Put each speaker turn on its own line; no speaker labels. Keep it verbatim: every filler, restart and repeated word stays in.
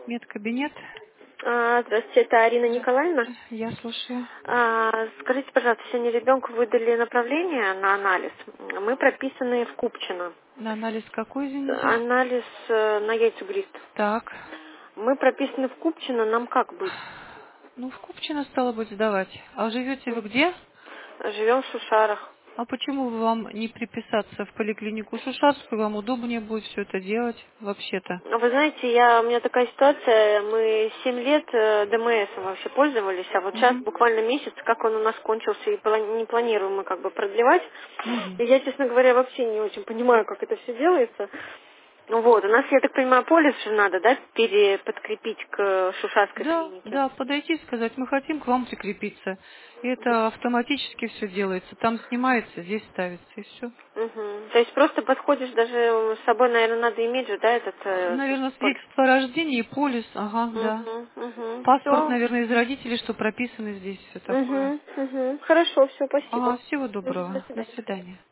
Медкабинет.
А, Здравствуйте, это Арина Николаевна.
Здравствуйте. Я слушаю.
А, Скажите, пожалуйста, сегодня ребенку выдали направление на анализ. Мы прописаны в Купчино.
На анализ какой, извините?
Анализ э, на яйцеглист.
Так.
Мы прописаны в Купчино, нам как быть?
Ну, в Купчино стало быть сдавать. А живете вы где?
Живем в Шушарах.
А почему бы вам не приписаться в поликлинику Шушарскую? Вам удобнее будет все это делать вообще-то.
Вы знаете, я, у меня такая ситуация, мы семь лет э, ДМСом вообще пользовались, а вот сейчас
Угу.
буквально месяц, как он у нас кончился, и плани- не планируем мы как бы продлевать.
Угу.
И я, честно говоря, вообще не очень понимаю, как это все делается. Вот, у нас, я так понимаю, полис же надо, да, переподкрепить к Шушарской
Да,
клинике.
да, подойти и сказать, мы хотим к вам прикрепиться. И это автоматически все делается. Там снимается, здесь ставится, и все.
Мгм. То есть просто подходишь, даже с собой, наверное, надо иметь же, да, этот э,
Наверное,
полис.
свидетельство о рождении, полис, ага, да.
Угу, угу.
Паспорт,
Все.
наверное, из родителей, что прописаны здесь, все такое.
Угу, угу. Хорошо, все, спасибо.
Ага, всего
Мгм, до
доброго. До
свидания.
свидания.